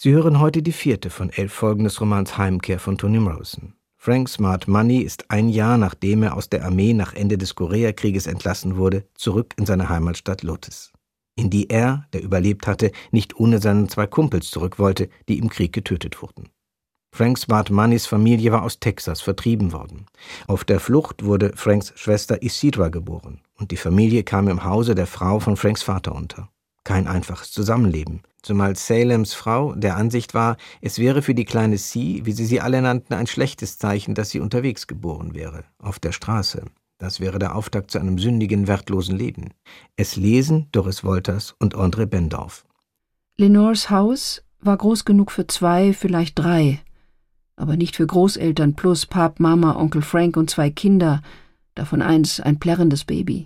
Sie hören heute die 4. von 11 Folgen des Romans Heimkehr von Toni Morrison. Frank Smart Money ist ein Jahr, nachdem er aus der Armee nach Ende des Koreakrieges entlassen wurde, zurück in seine Heimatstadt Lotus, in die er, der überlebt hatte, nicht ohne seinen 2 Kumpels zurück wollte, die im Krieg getötet wurden. Frank Smart Moneys Familie war aus Texas vertrieben worden. Auf der Flucht wurde Franks Schwester Isidra geboren und die Familie kam im Hause der Frau von Franks Vater unter. Kein einfaches Zusammenleben, zumal Salems Frau der Ansicht war, es wäre für die kleine C, wie sie alle nannten, ein schlechtes Zeichen, dass sie unterwegs geboren wäre, auf der Straße. Das wäre der Auftakt zu einem sündigen, wertlosen Leben. Es lesen Doris Wolters und André Bendorf. Lenores Haus war groß genug für 2, vielleicht 3, aber nicht für Großeltern plus Pap, Mama, Onkel Frank und 2 Kinder, davon eins ein plärrendes Baby.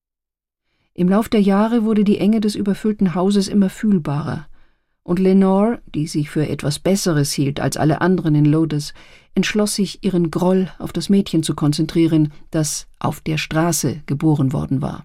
Im Lauf der Jahre wurde die Enge des überfüllten Hauses immer fühlbarer, und Lenore, die sich für etwas Besseres hielt als alle anderen in Lotus, entschloss sich, ihren Groll auf das Mädchen zu konzentrieren, das auf der Straße geboren worden war.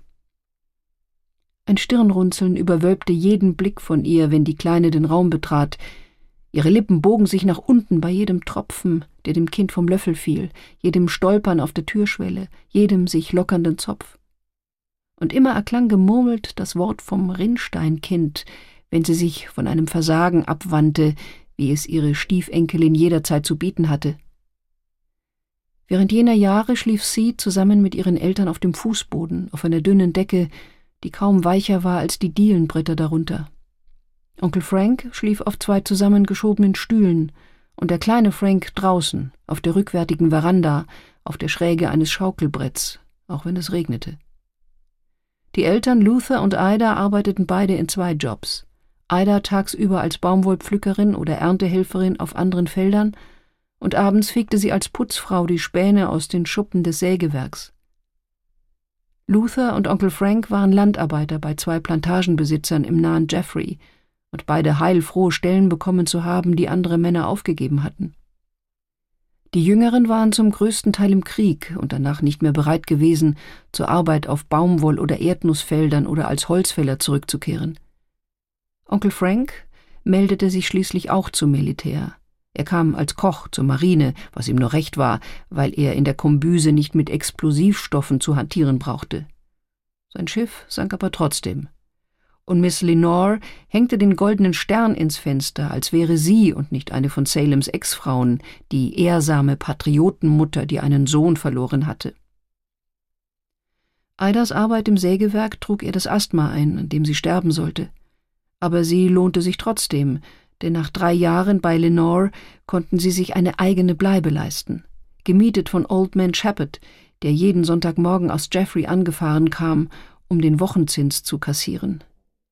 Ein Stirnrunzeln überwölbte jeden Blick von ihr, wenn die Kleine den Raum betrat. Ihre Lippen bogen sich nach unten bei jedem Tropfen, der dem Kind vom Löffel fiel, jedem Stolpern auf der Türschwelle, jedem sich lockernden Zopf. Und immer erklang gemurmelt das Wort vom Rinnsteinkind, wenn sie sich von einem Versagen abwandte, wie es ihre Stiefenkelin jederzeit zu bieten hatte. Während jener Jahre schlief sie zusammen mit ihren Eltern auf dem Fußboden, auf einer dünnen Decke, die kaum weicher war als die Dielenbretter darunter. Onkel Frank schlief auf 2 zusammengeschobenen Stühlen und der kleine Frank draußen, auf der rückwärtigen Veranda, auf der Schräge eines Schaukelbretts, auch wenn es regnete. Die Eltern Luther und Ida arbeiteten beide in 2 Jobs. Ida tagsüber als Baumwollpflückerin oder Erntehelferin auf anderen Feldern und abends fegte sie als Putzfrau die Späne aus den Schuppen des Sägewerks. Luther und Onkel Frank waren Landarbeiter bei 2 Plantagenbesitzern im nahen Jeffrey und beide heilfroh, Stellen bekommen zu haben, die andere Männer aufgegeben hatten. Die Jüngeren waren zum größten Teil im Krieg und danach nicht mehr bereit gewesen, zur Arbeit auf Baumwoll- oder Erdnussfeldern oder als Holzfäller zurückzukehren. Onkel Frank meldete sich schließlich auch zum Militär. Er kam als Koch zur Marine, was ihm nur recht war, weil er in der Kombüse nicht mit Explosivstoffen zu hantieren brauchte. Sein Schiff sank aber trotzdem. Und Miss Lenore hängte den goldenen Stern ins Fenster, als wäre sie und nicht eine von Salems Ex-Frauen die ehrsame Patriotenmutter, die einen Sohn verloren hatte. Idas Arbeit im Sägewerk trug ihr das Asthma ein, an dem sie sterben sollte. Aber sie lohnte sich trotzdem, denn nach 3 Jahren bei Lenore konnten sie sich eine eigene Bleibe leisten, gemietet von Old Man Shepherd, der jeden Sonntagmorgen aus Jeffrey angefahren kam, um den Wochenzins zu kassieren.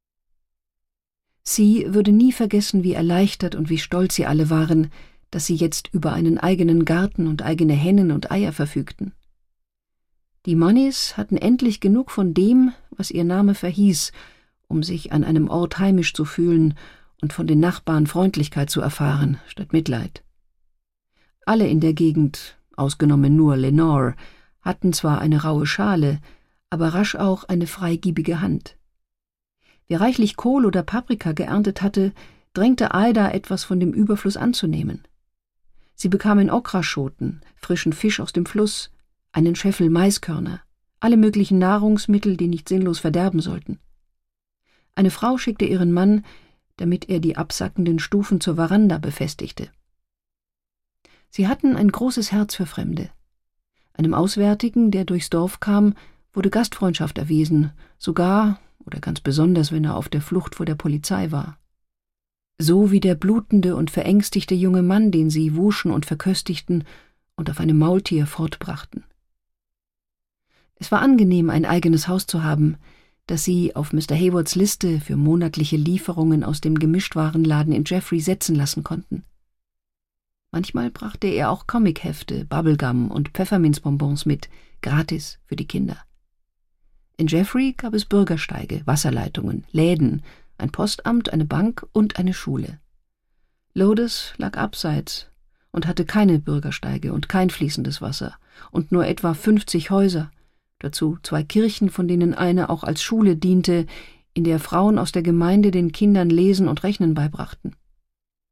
Sie würde nie vergessen, wie erleichtert und wie stolz sie alle waren, dass sie jetzt über einen eigenen Garten und eigene Hennen und Eier verfügten. Die Moneys hatten endlich genug von dem, was ihr Name verhieß, um sich an einem Ort heimisch zu fühlen und von den Nachbarn Freundlichkeit zu erfahren, statt Mitleid. Alle in der Gegend, ausgenommen nur Lenore, hatten zwar eine raue Schale, aber rasch auch eine freigiebige Hand. Wer reichlich Kohl oder Paprika geerntet hatte, drängte Ida etwas von dem Überfluss anzunehmen. Sie bekamen Okraschoten, frischen Fisch aus dem Fluss, einen Scheffel Maiskörner, alle möglichen Nahrungsmittel, die nicht sinnlos verderben sollten. Eine Frau schickte ihren Mann, damit er die absackenden Stufen zur Veranda befestigte. Sie hatten ein großes Herz für Fremde. Einem Auswärtigen, der durchs Dorf kam, wurde Gastfreundschaft erwiesen, sogar oder ganz besonders, wenn er auf der Flucht vor der Polizei war. So wie der blutende und verängstigte junge Mann, den sie wuschen und verköstigten und auf einem Maultier fortbrachten. Es war angenehm, ein eigenes Haus zu haben, das sie auf Mr. Haywards Liste für monatliche Lieferungen aus dem Gemischtwarenladen in Jeffrey setzen lassen konnten. Manchmal brachte er auch Comichefte, Bubblegum und Pfefferminzbonbons mit, gratis für die Kinder. In Jeffrey gab es Bürgersteige, Wasserleitungen, Läden, ein Postamt, eine Bank und eine Schule. Lotus lag abseits und hatte keine Bürgersteige und kein fließendes Wasser und nur etwa 50 Häuser, dazu 2 Kirchen, von denen eine auch als Schule diente, in der Frauen aus der Gemeinde den Kindern Lesen und Rechnen beibrachten.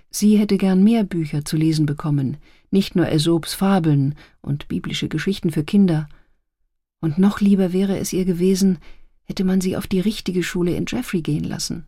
Sie hätte gern mehr Bücher zu lesen bekommen, nicht nur Aesops Fabeln und biblische Geschichten für Kinder. Und noch lieber wäre es ihr gewesen, hätte man sie auf die richtige Schule in Jeffrey gehen lassen.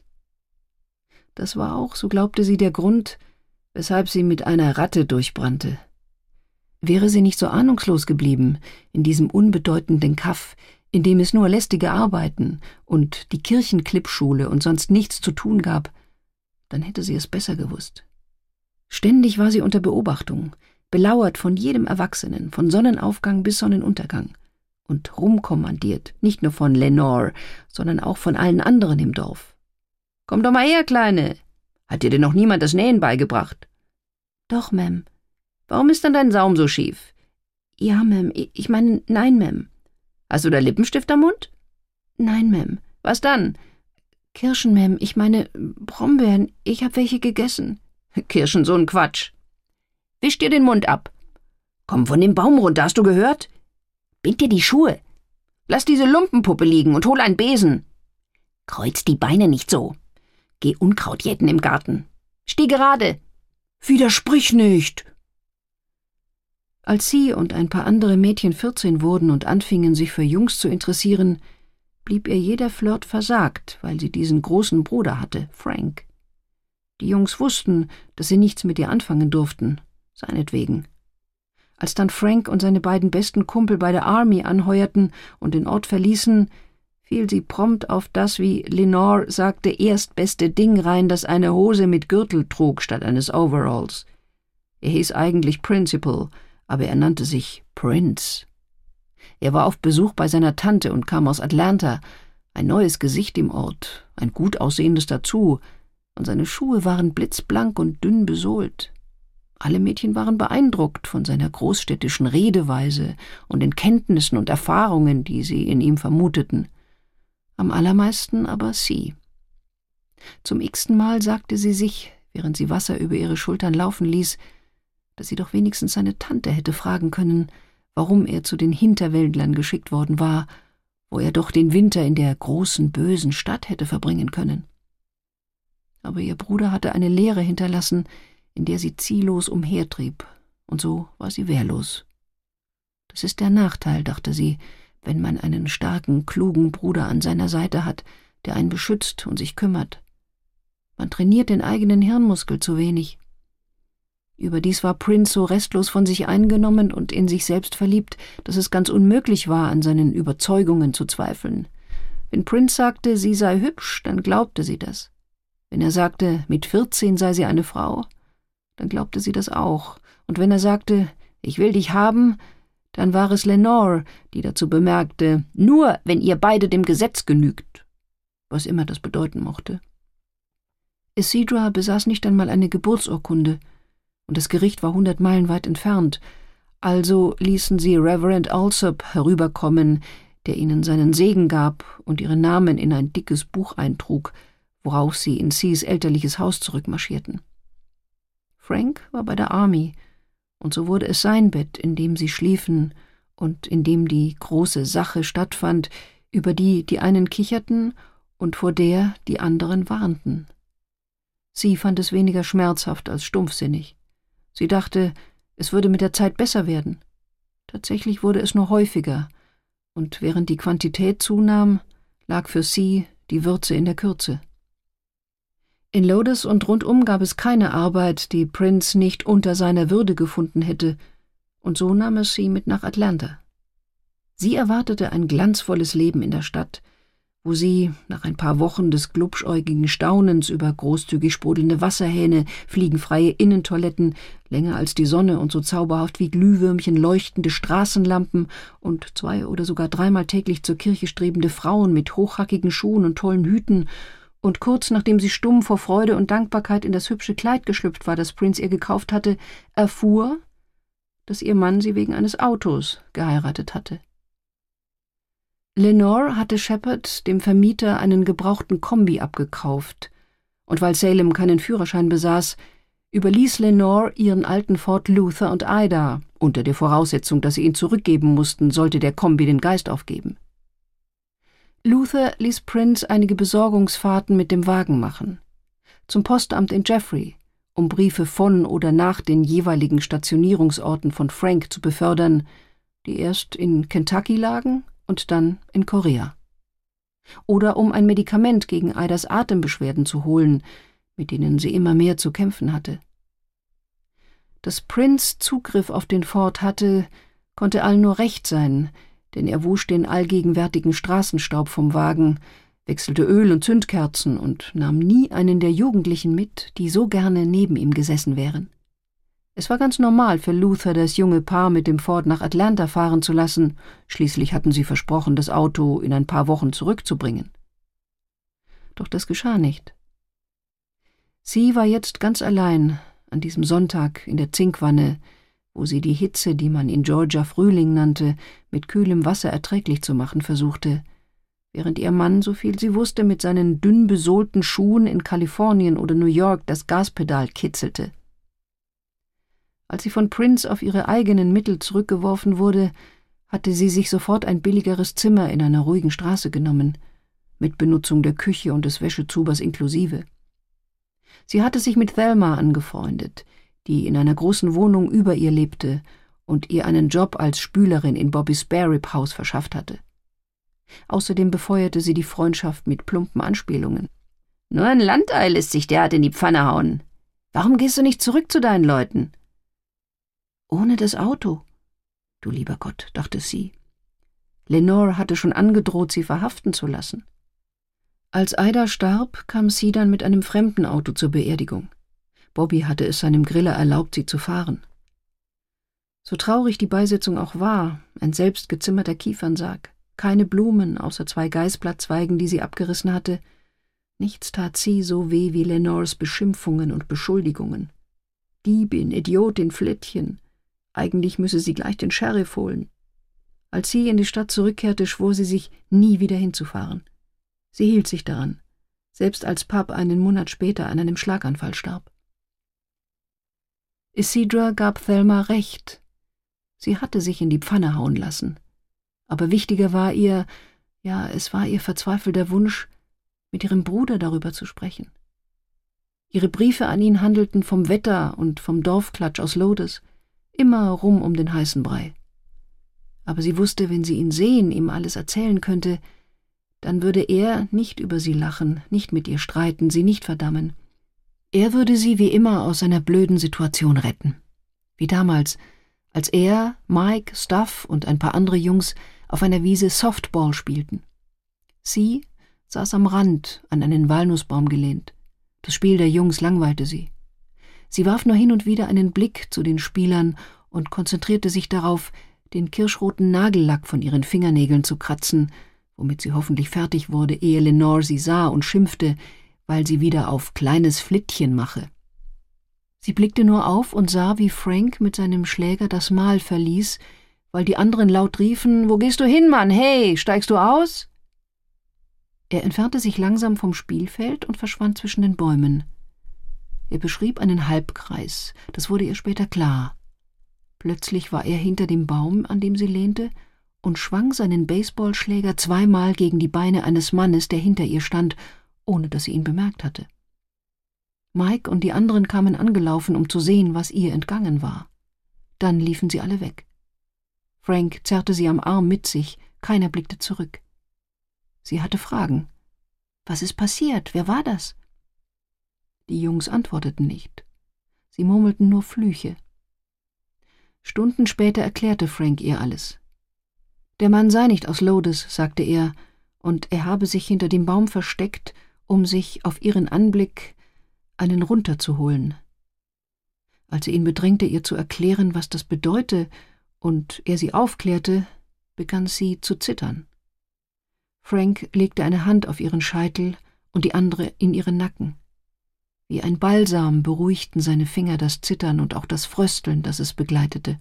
Das war auch, so glaubte sie, der Grund, weshalb sie mit einer Ratte durchbrannte. Wäre sie nicht so ahnungslos geblieben in diesem unbedeutenden Kaff, in dem es nur lästige Arbeiten und die Kirchenklippschule und sonst nichts zu tun gab, dann hätte sie es besser gewusst. Ständig war sie unter Beobachtung, belauert von jedem Erwachsenen, von Sonnenaufgang bis Sonnenuntergang und rumkommandiert, nicht nur von Lenore, sondern auch von allen anderen im Dorf. »Komm doch mal her, Kleine! Hat dir denn noch niemand das Nähen beigebracht?« »Doch, Ma'am.« »Warum ist dann dein Saum so schief?« »Ja, Ma'am, ich meine, nein, Ma'am.« »Hast du da Lippenstift am Mund?« »Nein, Ma'am.« »Was dann?« »Kirschen, Ma'am, ich meine Brombeeren, ich hab welche gegessen.« »Kirschen, so ein Quatsch. Wisch dir den Mund ab. Komm von dem Baum runter, hast du gehört? Bind dir die Schuhe. Lass diese Lumpenpuppe liegen und hol einen Besen. Kreuz die Beine nicht so. Geh Unkraut jäten im Garten. Steh gerade. Widersprich nicht.« Als sie und ein paar andere Mädchen 14 wurden und anfingen, sich für Jungs zu interessieren, blieb ihr jeder Flirt versagt, weil sie diesen großen Bruder hatte, Frank. Die Jungs wussten, dass sie nichts mit ihr anfangen durften, seinetwegen. Als dann Frank und seine beiden besten Kumpel bei der Army anheuerten und den Ort verließen, fiel sie prompt auf das, wie Lenore sagte, erstbeste Ding rein, das eine Hose mit Gürtel trug statt eines Overalls. Er hieß eigentlich Principal, aber er nannte sich Prince. Er war auf Besuch bei seiner Tante und kam aus Atlanta, ein neues Gesicht im Ort, ein gut aussehendes dazu, und seine Schuhe waren blitzblank und dünn besohlt. Alle Mädchen waren beeindruckt von seiner großstädtischen Redeweise und den Kenntnissen und Erfahrungen, die sie in ihm vermuteten. Am allermeisten aber sie. Zum x-ten Mal sagte sie sich, während sie Wasser über ihre Schultern laufen ließ, dass sie doch wenigstens seine Tante hätte fragen können, warum er zu den Hinterwäldlern geschickt worden war, wo er doch den Winter in der großen, bösen Stadt hätte verbringen können. Aber ihr Bruder hatte eine Leere hinterlassen, in der sie ziellos umhertrieb, und so war sie wehrlos. Das ist der Nachteil, dachte sie, wenn man einen starken, klugen Bruder an seiner Seite hat, der einen beschützt und sich kümmert. Man trainiert den eigenen Hirnmuskel zu wenig. Überdies war Prince so restlos von sich eingenommen und in sich selbst verliebt, dass es ganz unmöglich war, an seinen Überzeugungen zu zweifeln. Wenn Prince sagte, sie sei hübsch, dann glaubte sie das. Wenn er sagte, mit 14 sei sie eine Frau, dann glaubte sie das auch. Und wenn er sagte, ich will dich haben, dann war es Lenore, die dazu bemerkte, nur wenn ihr beide dem Gesetz genügt, was immer das bedeuten mochte. Isidra besaß nicht einmal eine Geburtsurkunde, und das Gericht war 100 Meilen weit entfernt, also ließen sie Reverend Alsop herüberkommen, der ihnen seinen Segen gab und ihren Namen in ein dickes Buch eintrug, worauf sie in Cs elterliches Haus zurückmarschierten. Frank war bei der Army, und so wurde es sein Bett, in dem sie schliefen und in dem die große Sache stattfand, über die die einen kicherten und vor der die anderen warnten. Sie fand es weniger schmerzhaft als stumpfsinnig. Sie dachte, es würde mit der Zeit besser werden. Tatsächlich wurde es nur häufiger, und während die Quantität zunahm, lag für sie die Würze in der Kürze. In Lodis und rundum gab es keine Arbeit, die Prince nicht unter seiner Würde gefunden hätte, und so nahm es sie mit nach Atlanta. Sie erwartete ein glanzvolles Leben in der Stadt, wo sie, nach ein paar Wochen des glubschäugigen Staunens über großzügig sprudelnde Wasserhähne, fliegenfreie Innentoiletten, länger als die Sonne und so zauberhaft wie Glühwürmchen leuchtende Straßenlampen und 2 oder sogar 3-mal täglich zur Kirche strebende Frauen mit hochhackigen Schuhen und tollen Hüten, und kurz nachdem sie stumm vor Freude und Dankbarkeit in das hübsche Kleid geschlüpft war, das Prince ihr gekauft hatte, erfuhr, dass ihr Mann sie wegen eines Autos geheiratet hatte. Lenore hatte Shepard, dem Vermieter, einen gebrauchten Kombi abgekauft, und weil Salem keinen Führerschein besaß, überließ Lenore ihren alten Ford Luther und Ida, unter der Voraussetzung, dass sie ihn zurückgeben mussten, sollte der Kombi den Geist aufgeben. Luther ließ Prince einige Besorgungsfahrten mit dem Wagen machen. Zum Postamt in Jeffrey, um Briefe von oder nach den jeweiligen Stationierungsorten von Frank zu befördern, die erst in Kentucky lagen und dann in Korea. Oder um ein Medikament gegen Idas Atembeschwerden zu holen, mit denen sie immer mehr zu kämpfen hatte. Dass Prince Zugriff auf den Ford hatte, konnte allen nur recht sein, denn er wusch den allgegenwärtigen Straßenstaub vom Wagen, wechselte Öl und Zündkerzen und nahm nie einen der Jugendlichen mit, die so gerne neben ihm gesessen wären. Es war ganz normal für Luther, das junge Paar mit dem Ford nach Atlanta fahren zu lassen, schließlich hatten sie versprochen, das Auto in ein paar Wochen zurückzubringen. Doch das geschah nicht. Sie war jetzt ganz allein, an diesem Sonntag in der Zinkwanne, wo sie die Hitze, die man in Georgia Frühling nannte, mit kühlem Wasser erträglich zu machen versuchte, während ihr Mann, soviel sie wusste, mit seinen dünn besohlten Schuhen in Kalifornien oder New York das Gaspedal kitzelte. Als sie von Prince auf ihre eigenen Mittel zurückgeworfen wurde, hatte sie sich sofort ein billigeres Zimmer in einer ruhigen Straße genommen, mit Benutzung der Küche und des Wäschezubers inklusive. Sie hatte sich mit Thelma angefreundet, die in einer großen Wohnung über ihr lebte und ihr einen Job als Spülerin in Bobbys Spare-Rib Haus verschafft hatte. Außerdem befeuerte sie die Freundschaft mit plumpen Anspielungen. »Nur ein Landei lässt sich derart in die Pfanne hauen. Warum gehst du nicht zurück zu deinen Leuten?« »Ohne das Auto?« »Du lieber Gott«, dachte sie. Lenore hatte schon angedroht, sie verhaften zu lassen. Als Ida starb, kam sie dann mit einem fremden Auto zur Beerdigung. Bobby hatte es seinem Griller erlaubt, sie zu fahren. So traurig die Beisetzung auch war, ein selbst gezimmerter Kiefernsarg, keine Blumen außer 2 Geißblattzweigen, die sie abgerissen hatte, nichts tat sie so weh wie Lenores Beschimpfungen und Beschuldigungen. Diebin, Idiotin, Flittchen. Eigentlich müsse sie gleich den Sheriff holen. Als sie in die Stadt zurückkehrte, schwor sie sich, nie wieder hinzufahren. Sie hielt sich daran, selbst als Pap einen Monat später an einem Schlaganfall starb. Isidra gab Thelma recht. Sie hatte sich in die Pfanne hauen lassen. Aber wichtiger war ihr, ja, es war ihr verzweifelter Wunsch, mit ihrem Bruder darüber zu sprechen. Ihre Briefe an ihn handelten vom Wetter und vom Dorfklatsch aus Lodes, immer rum um den heißen Brei. Aber sie wusste, wenn sie ihn sehen, ihm alles erzählen könnte, dann würde er nicht über sie lachen, nicht mit ihr streiten, sie nicht verdammen. Er würde sie wie immer aus einer blöden Situation retten. Wie damals, als er, Mike, Stuff und ein paar andere Jungs auf einer Wiese Softball spielten. Sie saß am Rand, an einen Walnussbaum gelehnt. Das Spiel der Jungs langweilte sie. Sie warf nur hin und wieder einen Blick zu den Spielern und konzentrierte sich darauf, den kirschroten Nagellack von ihren Fingernägeln zu kratzen, womit sie hoffentlich fertig wurde, ehe Lenore sie sah und schimpfte, weil sie wieder auf kleines Flittchen mache. Sie blickte nur auf und sah, wie Frank mit seinem Schläger das Mahl verließ, weil die anderen laut riefen, »Wo gehst du hin, Mann? Hey, steigst du aus?« Er entfernte sich langsam vom Spielfeld und verschwand zwischen den Bäumen. Er beschrieb einen Halbkreis, das wurde ihr später klar. Plötzlich war er hinter dem Baum, an dem sie lehnte, und schwang seinen Baseballschläger 2-mal gegen die Beine eines Mannes, der hinter ihr stand, ohne dass sie ihn bemerkt hatte. Mike und die anderen kamen angelaufen, um zu sehen, was ihr entgangen war. Dann liefen sie alle weg. Frank zerrte sie am Arm mit sich, keiner blickte zurück. Sie hatte Fragen. »Was ist passiert? Wer war das?« Die Jungs antworteten nicht. Sie murmelten nur Flüche. Stunden später erklärte Frank ihr alles. Der Mann sei nicht aus Lodes, sagte er, und er habe sich hinter dem Baum versteckt, um sich auf ihren Anblick einen runterzuholen. Als er ihn bedrängte, ihr zu erklären, was das bedeute, und er sie aufklärte, begann sie zu zittern. Frank legte eine Hand auf ihren Scheitel und die andere in ihren Nacken. Wie ein Balsam beruhigten seine Finger das Zittern und auch das Frösteln, das es begleitete.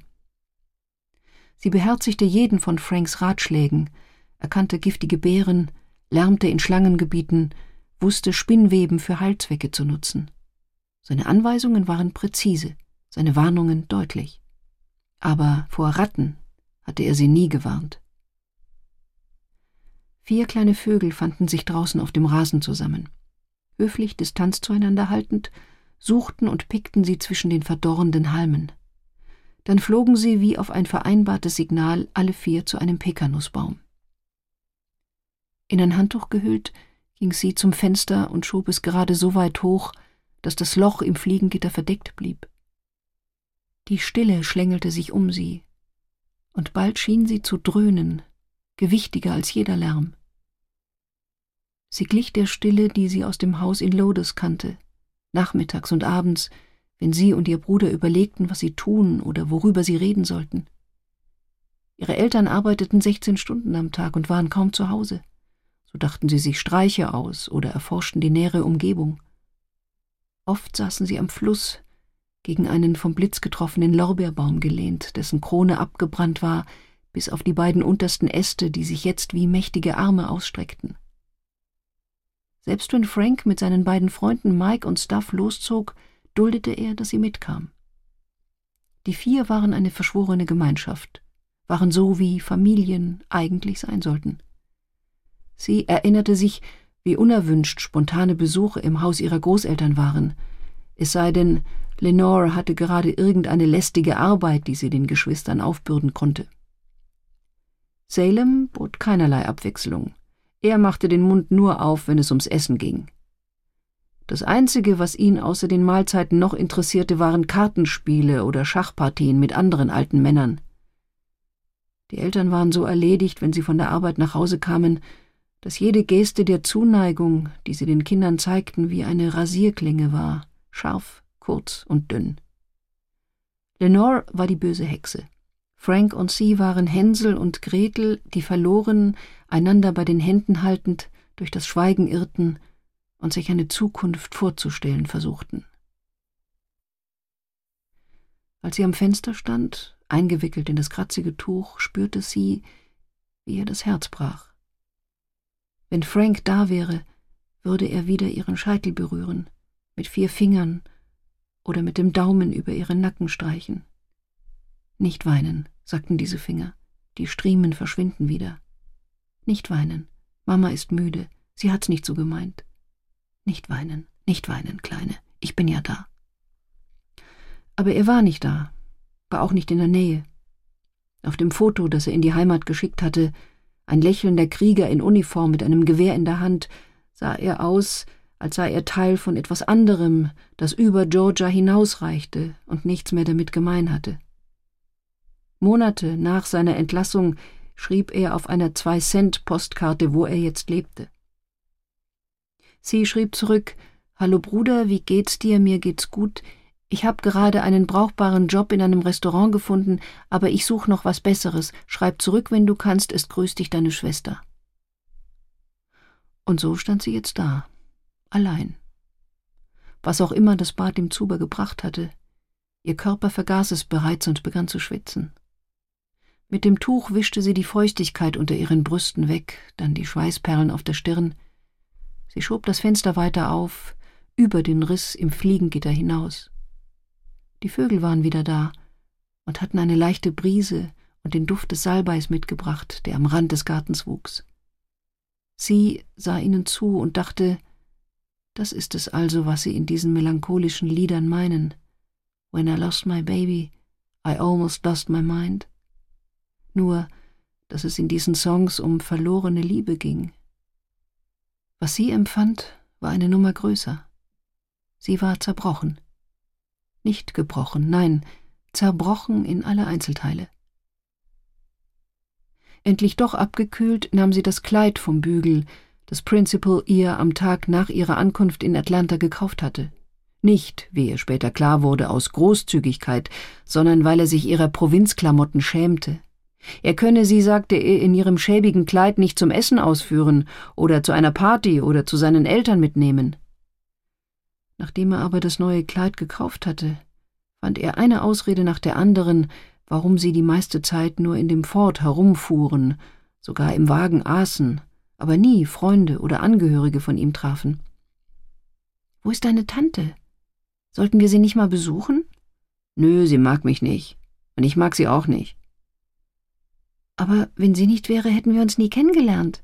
Sie beherzigte jeden von Franks Ratschlägen, erkannte giftige Beeren, lärmte in Schlangengebieten, wusste Spinnweben für Heilzwecke zu nutzen. Seine Anweisungen waren präzise, seine Warnungen deutlich. Aber vor Ratten hatte er sie nie gewarnt. 4 kleine Vögel fanden sich draußen auf dem Rasen zusammen. Höflich Distanz zueinander haltend, suchten und pickten sie zwischen den verdorrenden Halmen. Dann flogen sie wie auf ein vereinbartes Signal alle 4 zu einem Pekanussbaum. In ein Handtuch gehüllt, ging sie zum Fenster und schob es gerade so weit hoch, dass das Loch im Fliegengitter verdeckt blieb. Die Stille schlängelte sich um sie, und bald schien sie zu dröhnen, gewichtiger als jeder Lärm. Sie glich der Stille, die sie aus dem Haus in Lodus kannte, nachmittags und abends, wenn sie und ihr Bruder überlegten, was sie tun oder worüber sie reden sollten. Ihre Eltern arbeiteten 16 Stunden am Tag und waren kaum zu Hause. So dachten sie sich Streiche aus oder erforschten die nähere Umgebung. Oft saßen sie am Fluss, gegen einen vom Blitz getroffenen Lorbeerbaum gelehnt, dessen Krone abgebrannt war, bis auf die beiden untersten Äste, die sich jetzt wie mächtige Arme ausstreckten. Selbst wenn Frank mit seinen beiden Freunden Mike und Stuff loszog, duldete er, dass sie mitkam. Die 4 waren eine verschworene Gemeinschaft, waren so, wie Familien eigentlich sein sollten. Sie erinnerte sich, wie unerwünscht spontane Besuche im Haus ihrer Großeltern waren, es sei denn, Lenore hatte gerade irgendeine lästige Arbeit, die sie den Geschwistern aufbürden konnte. Salem bot keinerlei Abwechslung. Er machte den Mund nur auf, wenn es ums Essen ging. Das Einzige, was ihn außer den Mahlzeiten noch interessierte, waren Kartenspiele oder Schachpartien mit anderen alten Männern. Die Eltern waren so erledigt, wenn sie von der Arbeit nach Hause kamen, dass jede Geste der Zuneigung, die sie den Kindern zeigten, wie eine Rasierklinge war, scharf, kurz und dünn. Lenore war die böse Hexe. Frank und sie waren Hänsel und Gretel, die verloren, einander bei den Händen haltend, durch das Schweigen irrten und sich eine Zukunft vorzustellen versuchten. Als sie am Fenster stand, eingewickelt in das kratzige Tuch, spürte sie, wie ihr das Herz brach. Wenn Frank da wäre, würde er wieder ihren Scheitel berühren, mit 4 Fingern oder mit dem Daumen über ihren Nacken streichen. »Nicht weinen«, sagten diese Finger, die Striemen verschwinden wieder. »Nicht weinen, Mama ist müde, sie hat's nicht so gemeint. Nicht weinen, Kleine, ich bin ja da.« Aber er war nicht da, war auch nicht in der Nähe. Auf dem Foto, das er in die Heimat geschickt hatte, ein lächelnder Krieger in Uniform mit einem Gewehr in der Hand, sah er aus, als sei er Teil von etwas anderem, das über Georgia hinausreichte und nichts mehr damit gemein hatte. Monate nach seiner Entlassung schrieb er auf einer 2-Cent-Postkarte, wo er jetzt lebte. Sie schrieb zurück: »Hallo Bruder, wie geht's dir? Mir geht's gut. Ich habe gerade einen brauchbaren Job in einem Restaurant gefunden, aber ich suche noch was Besseres. Schreib zurück, wenn du kannst. Es grüßt dich deine Schwester.« Und so stand sie jetzt da, allein. Was auch immer das Bad im Zuber gebracht hatte, ihr Körper vergaß es bereits und begann zu schwitzen. Mit dem Tuch wischte sie die Feuchtigkeit unter ihren Brüsten weg, dann die Schweißperlen auf der Stirn. Sie schob das Fenster weiter auf, über den Riss im Fliegengitter hinaus. Die Vögel waren wieder da und hatten eine leichte Brise und den Duft des Salbeis mitgebracht, der am Rand des Gartens wuchs. Sie sah ihnen zu und dachte, das ist es also, was sie in diesen melancholischen Liedern meinen. When I lost my baby, I almost lost my mind. Nur, dass es in diesen Songs um verlorene Liebe ging. Was sie empfand, war eine Nummer größer. Sie war zerbrochen. Nicht gebrochen, nein, zerbrochen in alle Einzelteile. Endlich doch abgekühlt, nahm sie das Kleid vom Bügel, das Principal ihr am Tag nach ihrer Ankunft in Atlanta gekauft hatte. Nicht, wie ihr später klar wurde, aus Großzügigkeit, sondern weil er sich ihrer Provinzklamotten schämte. Er könne sie, sagte er, in ihrem schäbigen Kleid nicht zum Essen ausführen oder zu einer Party oder zu seinen Eltern mitnehmen. Nachdem er aber das neue Kleid gekauft hatte, fand er eine Ausrede nach der anderen, warum sie die meiste Zeit nur in dem Ford herumfuhren, sogar im Wagen aßen, aber nie Freunde oder Angehörige von ihm trafen. »Wo ist deine Tante? Sollten wir sie nicht mal besuchen?« »Nö, sie mag mich nicht. Und ich mag sie auch nicht.« »Aber wenn sie nicht wäre, hätten wir uns nie kennengelernt.«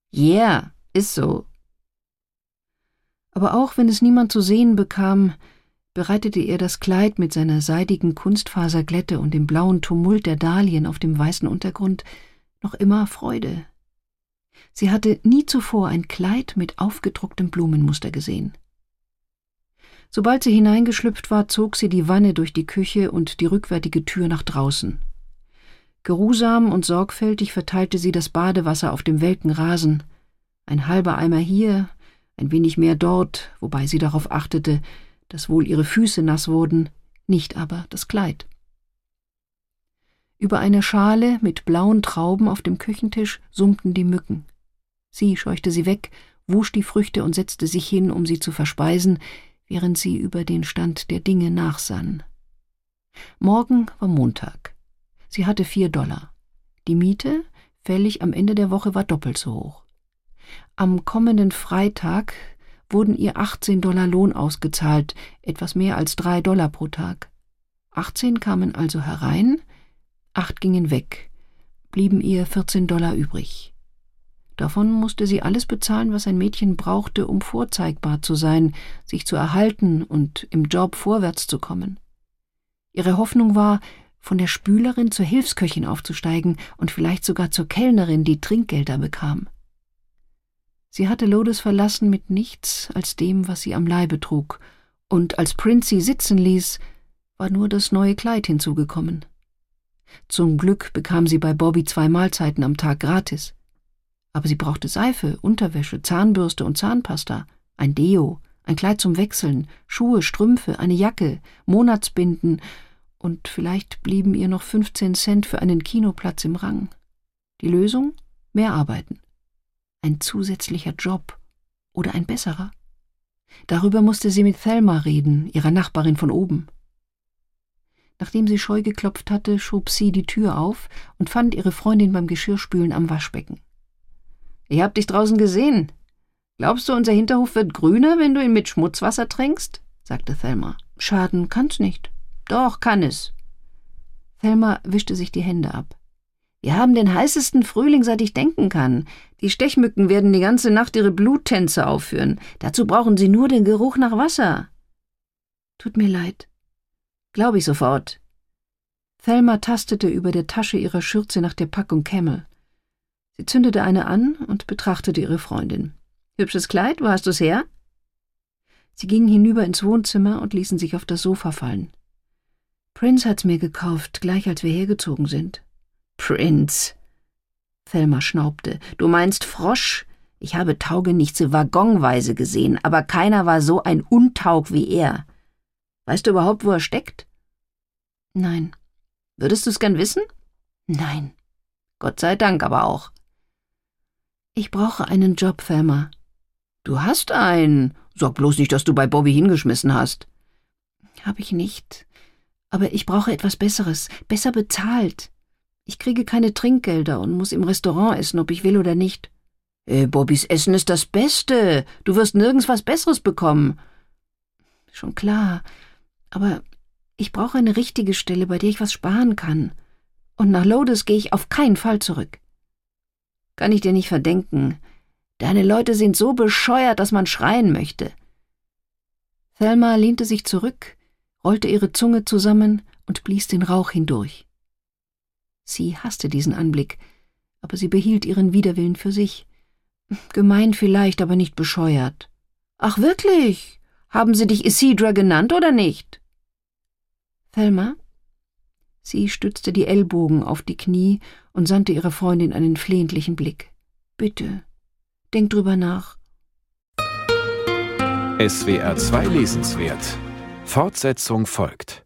»Yeah, ist so.« Aber auch wenn es niemand zu sehen bekam, bereitete ihr das Kleid mit seiner seidigen Kunstfaserglätte und dem blauen Tumult der Dahlien auf dem weißen Untergrund noch immer Freude. Sie hatte nie zuvor ein Kleid mit aufgedrucktem Blumenmuster gesehen. Sobald sie hineingeschlüpft war, zog sie die Wanne durch die Küche und die rückwärtige Tür nach draußen. Geruhsam und sorgfältig verteilte sie das Badewasser auf dem welken Rasen. Ein halber Eimer hier, ein wenig mehr dort, wobei sie darauf achtete, dass wohl ihre Füße nass wurden, nicht aber das Kleid. Über eine Schale mit blauen Trauben auf dem Küchentisch summten die Mücken. Sie scheuchte sie weg, wusch die Früchte und setzte sich hin, um sie zu verspeisen, während sie über den Stand der Dinge nachsann. Morgen war Montag. Sie hatte $4. Die Miete, fällig am Ende der Woche, war doppelt so hoch. Am kommenden Freitag wurden ihr $18 Lohn ausgezahlt, etwas mehr als $3 pro Tag. 18 kamen also herein, 8 gingen weg, blieben ihr $14 übrig. Davon musste sie alles bezahlen, was ein Mädchen brauchte, um vorzeigbar zu sein, sich zu erhalten und im Job vorwärts zu kommen. Ihre Hoffnung war, von der Spülerin zur Hilfsköchin aufzusteigen und vielleicht sogar zur Kellnerin, die Trinkgelder bekam. Sie hatte Lodes verlassen mit nichts als dem, was sie am Leibe trug, und als Prince sie sitzen ließ, war nur das neue Kleid hinzugekommen. Zum Glück bekam sie bei Bobby 2 Mahlzeiten am Tag gratis. Aber sie brauchte Seife, Unterwäsche, Zahnbürste und Zahnpasta, ein Deo, ein Kleid zum Wechseln, Schuhe, Strümpfe, eine Jacke, Monatsbinden, und vielleicht blieben ihr noch 15 Cent für einen Kinoplatz im Rang. Die Lösung? Mehr arbeiten. Ein zusätzlicher Job oder ein besserer. Darüber musste sie mit Thelma reden, ihrer Nachbarin von oben. Nachdem sie scheu geklopft hatte, schob sie die Tür auf und fand ihre Freundin beim Geschirrspülen am Waschbecken. »Ich hab dich draußen gesehen. Glaubst du, unser Hinterhof wird grüner, wenn du ihn mit Schmutzwasser tränkst?« sagte Thelma. »Schaden kann's nicht.« »Doch, kann es.« Thelma wischte sich die Hände ab. »Wir haben den heißesten Frühling, seit ich denken kann. Die Stechmücken werden die ganze Nacht ihre Bluttänze aufführen. Dazu brauchen sie nur den Geruch nach Wasser.« »Tut mir leid.« »Glaube ich sofort.« Thelma tastete über der Tasche ihrer Schürze nach der Packung Camel. Sie zündete eine an und betrachtete ihre Freundin. »Hübsches Kleid, wo hast du's her?« Sie gingen hinüber ins Wohnzimmer und ließen sich auf das Sofa fallen. »Prince hat's mir gekauft, gleich als wir hergezogen sind.« »Prince«, Thelma schnaubte, »du meinst Frosch? Ich habe Taugenichtse waggonweise gesehen, aber keiner war so ein Untaug wie er. Weißt du überhaupt, wo er steckt?« »Nein.« »Würdest du's gern wissen?« »Nein.« »Gott sei Dank aber auch.« »Ich brauche einen Job, Thelma.« »Du hast einen. Sag bloß nicht, dass du bei Bobby hingeschmissen hast.« »Hab ich nicht. Aber ich brauche etwas Besseres, besser bezahlt. Ich kriege keine Trinkgelder und muss im Restaurant essen, ob ich will oder nicht.« Bobbys Essen ist das Beste. Du wirst nirgends was Besseres bekommen.« »Schon klar. Aber ich brauche eine richtige Stelle, bei der ich was sparen kann. Und nach Lodes gehe ich auf keinen Fall zurück.« »Kann ich dir nicht verdenken. Deine Leute sind so bescheuert, dass man schreien möchte.« Thelma lehnte sich zurück, rollte ihre Zunge zusammen und blies den Rauch hindurch. Sie hasste diesen Anblick, aber sie behielt ihren Widerwillen für sich. Gemein vielleicht, aber nicht bescheuert. »Ach wirklich? Haben sie dich Isidra genannt oder nicht?« »Thelma?« Sie stützte die Ellbogen auf die Knie und sandte ihrer Freundin einen flehentlichen Blick. »Bitte, denk drüber nach.« SWR 2 Lesenswert. Fortsetzung folgt.